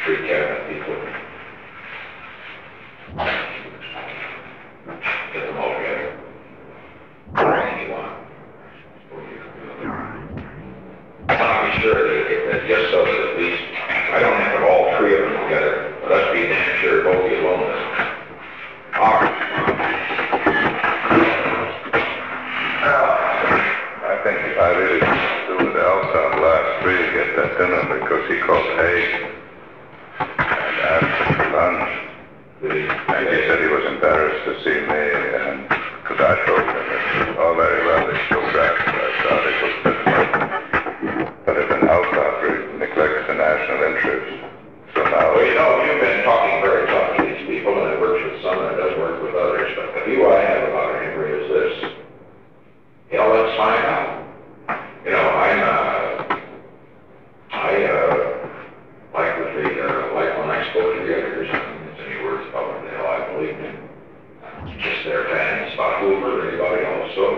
three cabinet people. Get them all together. Anyone. I want to be sure that just so that at least, I don't have to have all three of them together, but let's be damn sure both be alone. All right. I think I really do with Alsop last week at that dinner because he called Haig and asked him for lunch. And he said he was embarrassed to see me, and because I told him it's all very well that you grasped that article, but if an Alsop neglects the national interest, so now... Well, you know, you've been talking very tough to these people, and it works with some and it doesn't work with others, but the view I have about Henry is this. Let's find out. You know, like when I spoke to the editors, I didn't mince any words about what the hell I believed in. Just their fans about Hoover or anybody else. So,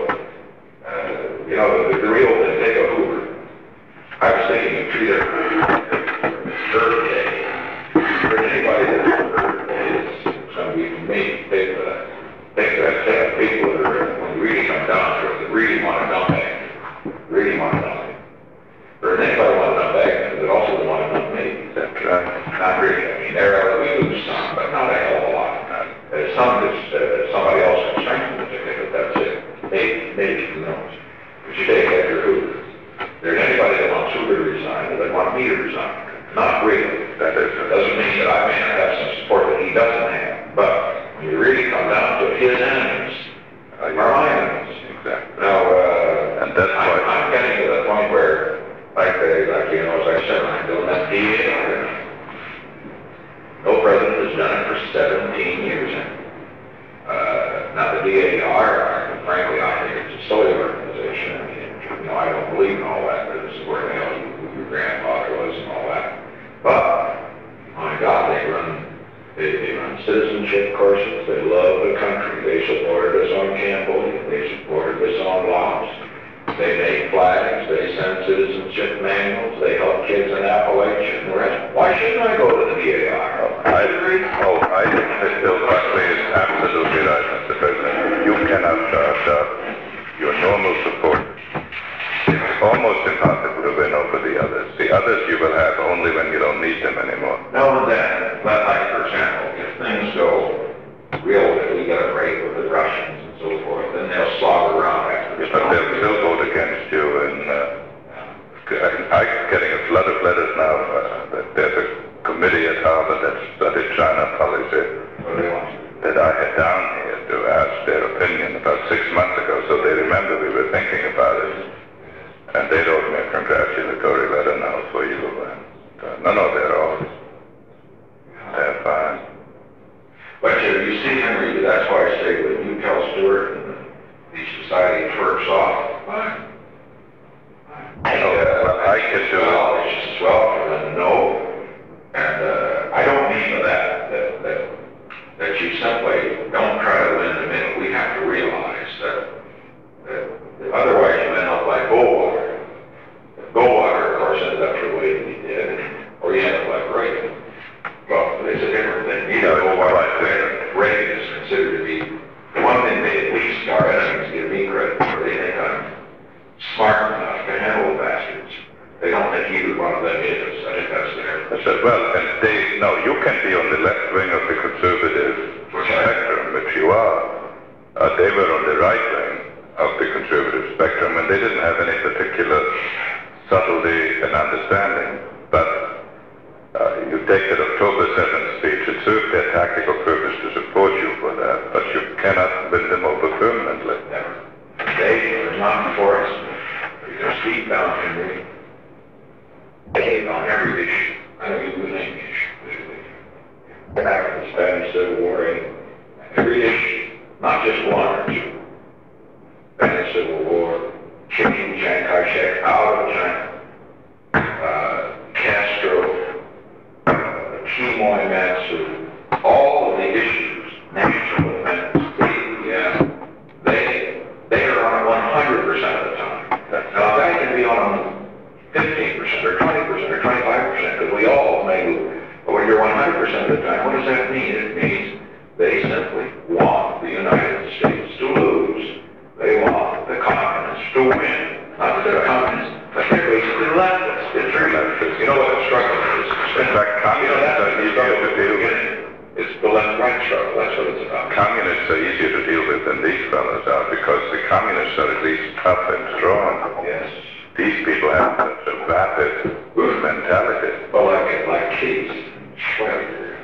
you know, the real thing, take a Hoover. I was thinking of three different Earth Day. For anybody that's Earth Day, it's going to be for me. Think that set of people that are, when you really come down to it, that really want to dump back. Really want to dump it. Or anybody want to dump back, that also want to dump me. That's right. Not really. I mean, we lose some, but not a hell of a lot. Some that somebody else can strengthen the ticket, but that's it. Maybe, who knows. But you take Edgar Hoover. There's anybody that wants Hoover to resign, that want me to resign. Not really. That doesn't mean that I may not have some support that he doesn't have. But when you really come down to his enemies, are my enemies. Exactly. Now, and that's why I'm getting to the point where, like you know, as I said, I'm doing that DAR. No president has done it for 17 years. Now the DAR, frankly, I think it's a silly organization. I mean, you know, I don't believe in all that. This is where the hell your grandfather was and all that. But my God, they run citizenship courses. They love the country. They supported us on Cambodia. They supported us on Laos. They make flags. They send citizenship manuals. They help kids in Appalachia and the rest. Why shouldn't I go to the DAR? I think that Bill Buckley is absolutely right, Mr. President. You cannot charge up your normal support. It's almost impossible to win over the others. The others you will have only when you don't need them anymore. No, then, like for example, if things go real, if we get a break with the Russians and so forth, then they'll slog around after this. But they'll still vote against you, and I'm getting a flood of letters now that there's a committee at Harvard that studied China policy that I had down here to ask their opinion about 6 months ago, so they remember we were thinking about it. And they wrote me a congratulatory letter now for you. And, they're fine. But you see, Henry, that's why I say when you tell Stuart and the society twerks off, fine. I can do it. It's just swell for them to know. And I don't mean that you simply don't try to win the middle. We have to realize that otherwise you end up like Goldwater. Goldwater, of course, ended up the way that he did, or you end up like Reagan. Well, it's a different thing. Reagan is considered to be the one thing they at least our enemies give me credit for. They think I'm smart enough to handle the bastards. They don't think either one of them is. I think that's the difference. I said, well, and you can be on the left wing of the conservative spectrum, which you are. They were on the right wing of the conservative spectrum, and they didn't have any particular subtlety and understanding. But you take that October 7th speech, it served their tactical purpose to support you for that, but you cannot win them over permanently. Never. They are not for us. Their feet down, Henry. They on every issue. I don't use the name issue. After the Spanish Civil War, every issue, not just one or two. Spanish Civil War, kicking Chiang Kai-shek out of China, Castro, Quemoy Matsu, all of the issues, national defense, they are on it 100% of the time. Now, that can be on 15% or 20% or 25%, because we all may lose. But when you're 100% of the time, what does that mean? It means they simply want the United States to lose. They want the communists to win. Not that they're communists, but they're basically leftists. It's really leftists. You know what the struggle is? In fact, communists are easier to deal with. It's the left-right struggle. That's what it's about. Communists are easier to deal with than these fellows are because the communists are at least tough and strong. Yes. These people have such a vapid mentality. Well, like Case, Schweitzer,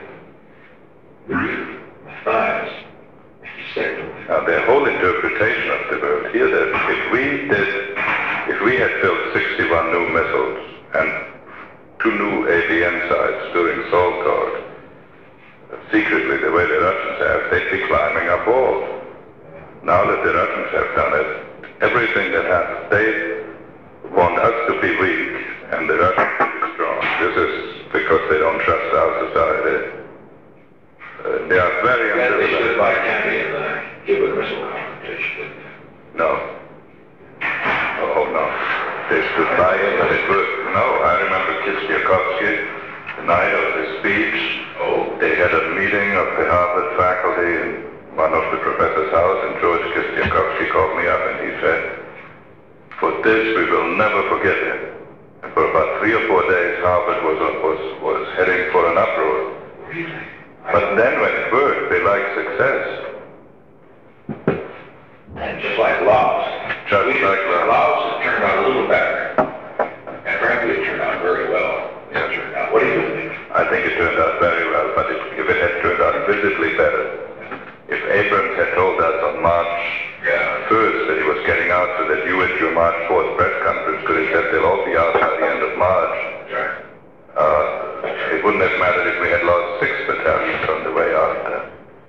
Matthias, Now, their whole interpretation of the world here, that if we had built 61 new missiles and 2 new ABM sites during Saltort, secretly the way the Russians have, they'd be climbing up walls. Now that the Russians have done it, everything that happens, they want us to be weak and the Russians to be strong. This is because they don't trust our society. They are very they stood by Kennedy in the Cuban Missile Confrontation. No. Oh, no. They stood by it, but it was... No, I remember Kistiakovsky, the night of the speech. Oh, they had a meeting of the Harvard faculty in one of the professor's house, and George Kistiakovsky called me up and he said, "For this we will never forget him." And for about 3 or 4 days, Harvard was heading for an uproar. Really? But then when it worked, they liked success. And just like Laos. Laos has turned out a little better. And frankly, it turned out very well. It turned out. What do you think? I think it turned out very well, but if it had turned out visibly better, if Abrams had told us on March 1st that he was getting out so that you at your March 4th press conference could have said they'll all be out by the end of March, it wouldn't have mattered if we had lost 6 battalions on the way out there.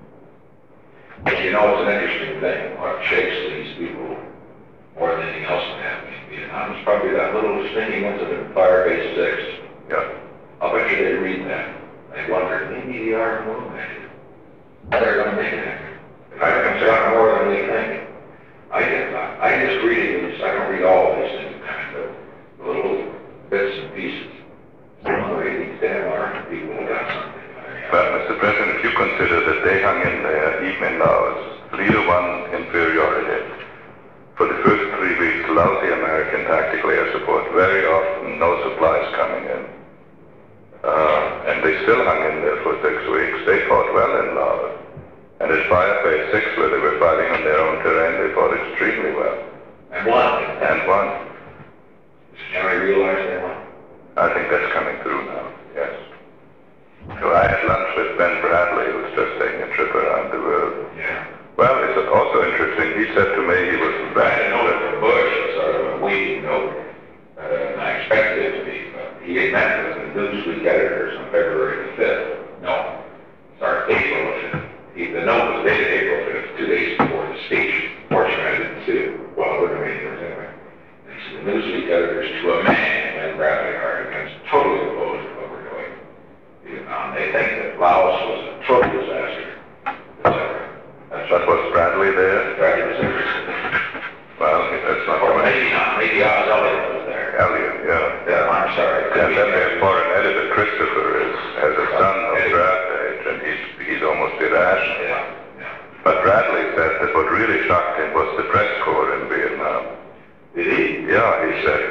But you know, it's an interesting thing. What shakes these people more than anything else that happened in Vietnam is probably that little stinking incident in Firebase 6. Yeah. I'll bet you they read that. They wonder, maybe the Iron Movement. They're going to make it happen. I think it's out more than we think. I just read these, I don't read all these things, but little bits and pieces. These damn Army people have got something. Well, Mr. President, if you consider that they hung in there, even in Laos, 3-1 inferiority. For the first 3 weeks, lousy American tactical air support, very often no supplies coming in. And they still hung in there for 6 weeks. They fought well in Laos. And at Firebase 6, where they were fighting on their own terrain, they fought extremely well. And won. And won. Does Henry realize they won? I think that's coming through now, yes. So I had lunch with Ben Bradley, who's just taking a trip around the world. Yeah. Well, it's also interesting. He said to me he was back. I know that for Bush, it's sort of a weeding note. And I expected it to be, but he had met with the Newsweek editors on February the 5th. No, sorry, April the 5th. The note was dated April 5th, 2 days before the speech. Fortunately, I didn't see it while we were meeting with anyway. And he said, the Newsweek editors, to a man, Ben Bradley, are against totally opposed to what we're doing in Vietnam. They think that Laos was a total disaster, etc. But was Bradley there? Bradley was interested. Well, that's not Or what maybe not. Maybe Oz Elliott was there. Elliot, yeah. Yeah, I'm sorry. And then their foreign editor, Christopher, has a son of draft age, and he's almost irrational. Yeah. But Bradley said that what really shocked him was the press corps in Vietnam. Did he? Yeah, he said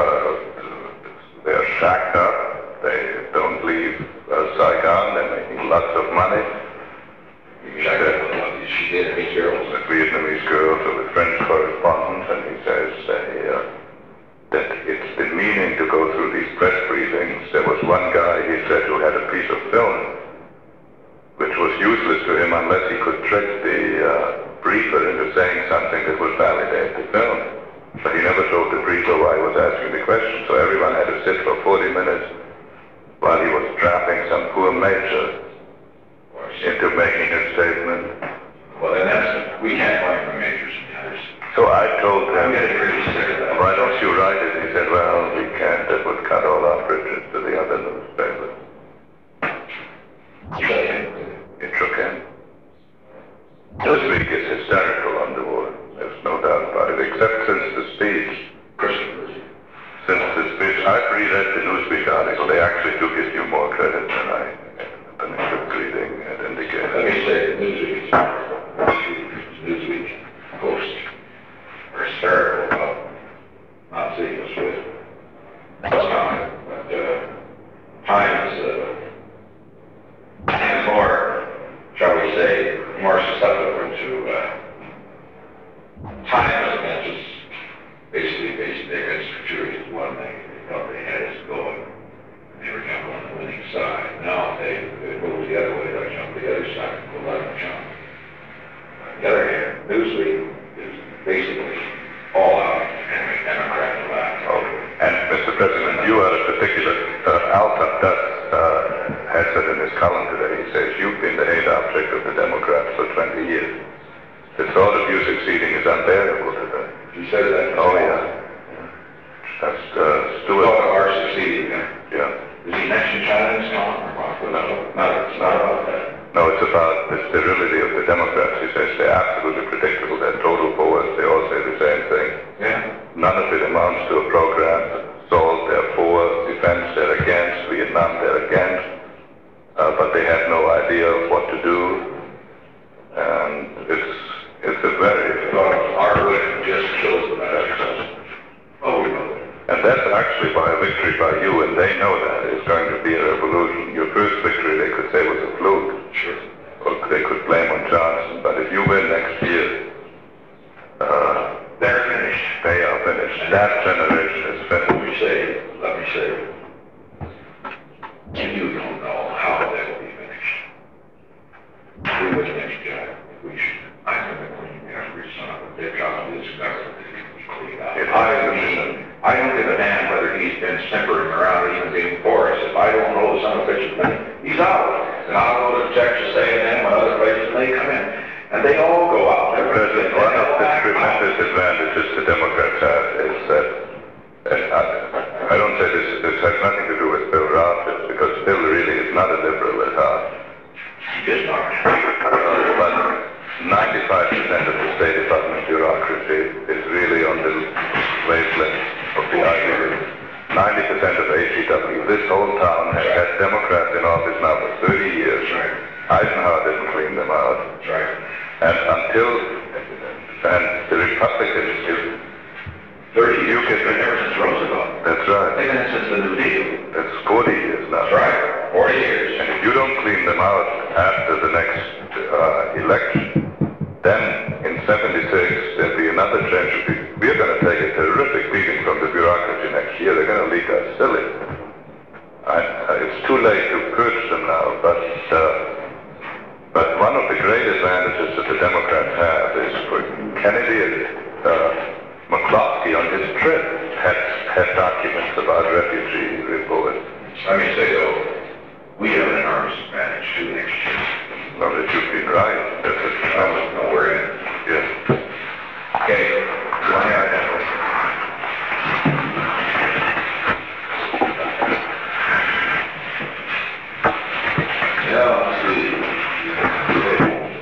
they're shacked up, they don't leave Saigon, they're making lots of money. He said, She did, Miss Girls. the Vietnamese girls or the French correspondents, and he says that it's demeaning to go through these press briefings. There was one guy, he said, who had a piece of film, which was useless to him unless he could trick the briefer into saying something that would validate the film. But he never told the briefer why he was asking the question, so everyone had to sit for 40 minutes while he was trapping some poor major into making a statement. Well, then we can't blame the majors and the others. So I told him, I'm getting really sick of that. why don't you write it? He said, well, we can't. That would cut all our bridges to the other newspapers. It shook him. Newsweek is hysterical on the war. There's no doubt about it, except since the speech. Since the speech, I've reread the Newsweek article. They actually do give you more credit than I They move the other way, they'll jump the other side, they'll let them jump. On the other hand, Newsweek is basically all out and Democrat left. Oh, and Mr. President, you are a particular, Al Tufts has said in his column today, he says, you've been the hate object of the Democrats for 20 years. The thought of you succeeding is unbearable to them. He says that. Oh, yeah. That's Stuart. Thought of our succeeding. Yeah. Does he mention China in his column or what? No, it's not about that. No, it's about the sterility of the Democrats. He says they're absolutely predictable. They're total bores. They all say the same thing. Yeah. None of it amounts to a program. Salt, they're for. Defense, they're against. Vietnam, they're against. But they have no idea of what to do. And it's a very... Our religion just kills the message. Oh, we know that. And that's actually by a victory by you, and they know that it's going to be a revolution. Your first victory, they could say, was a fluke. Sure. Or they could blame on Johnson. But if you win next year, They're finished. they are finished. That generation is finished. Let me say, you don't know how they will be finished. We win next year. I'm going to clean every son of a bitch out of this government. Clean out. I don't give a damn whether he's been simpering around or even being for us. If I don't know the son of a bitch has been, he's out. And I'll go to Texas A&M and other places, and they come in. And they all go out. President, one of the tremendous advantages the Democrats have is that, and I don't say this has nothing to do with Bill Rogers, because Bill really is not a liberal at heart. He is not. But 95% of the State Department bureaucracy is really on the wavelength of the Ivy League. 90% of ACW, this whole town has had Democrats in office now for 30 years. Eisenhower didn't clean them out. That's right. And the Republicans, 30 years, ever since Roosevelt. that's right. They've been since the New Deal. That's 40 years now. That's right. 40 years. And if you don't clean them out after the next election, then in 76, there'll be another change. We're going to take a terrific beating from the bureaucracy next year. They're going to leak us silly. It's too late to purge them now, but one of the great advantages that the Democrats have is for Kennedy and McCloskey on his trip had documents about refugee reports. Let me say, though, we have an enormous advantage too next year. Well, that you've been right. That's a tremendous. No, we're in. Yes. Okay. One idea. Yeah, let's see.